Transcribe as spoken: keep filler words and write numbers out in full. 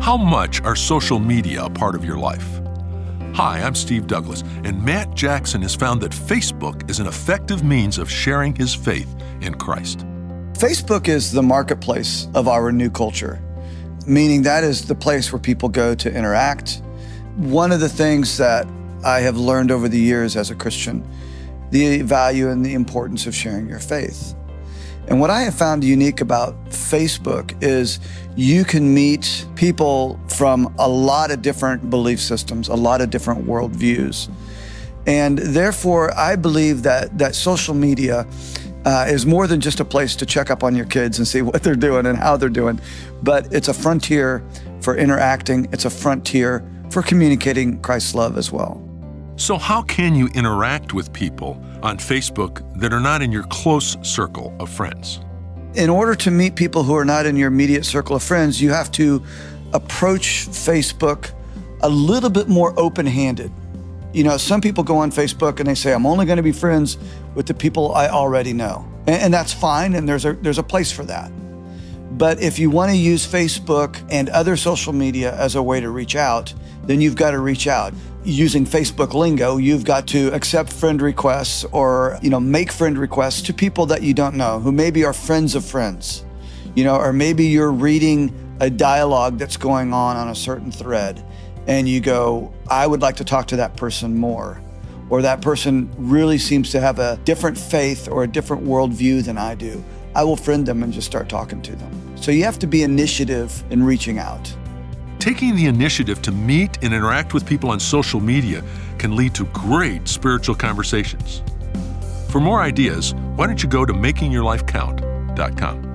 How much are social media a part of your life? Hi, I'm Steve Douglas, and Matt Jackson has found that Facebook is an effective means of sharing his faith in Christ. Facebook is the marketplace of our new culture, meaning that is the place where people go to interact. One of the things that I have learned over the years as a Christian, the value and the importance of sharing your faith. And what I have found unique about Facebook is you can meet people from a lot of different belief systems, a lot of different worldviews. And therefore, I believe that, that social media uh, is more than just a place to check up on your kids and see what they're doing and how they're doing, but it's a frontier for interacting. It's a frontier for communicating Christ's love as well. So how can you interact with people on Facebook that are not in your close circle of friends? In order to meet people who are not in your immediate circle of friends, you have to approach Facebook a little bit more open-handed. You know, some people go on Facebook and they say, I'm only going to be friends with the people I already know. And, and that's fine, and there's a, there's a place for that. But if you want to use Facebook and other social media as a way to reach out, then you've got to reach out. Using Facebook lingo, you've got to accept friend requests or, you know, make friend requests to people that you don't know, who maybe are friends of friends, you know, or maybe you're reading a dialogue that's going on on a certain thread and you go, I would like to talk to that person more, or that person really seems to have a different faith or a different worldview than I do. I will friend them and just start talking to them. So you have to be initiative in reaching out. Taking the initiative to meet and interact with people on social media can lead to great spiritual conversations. For more ideas, why don't you go to making your life count dot com.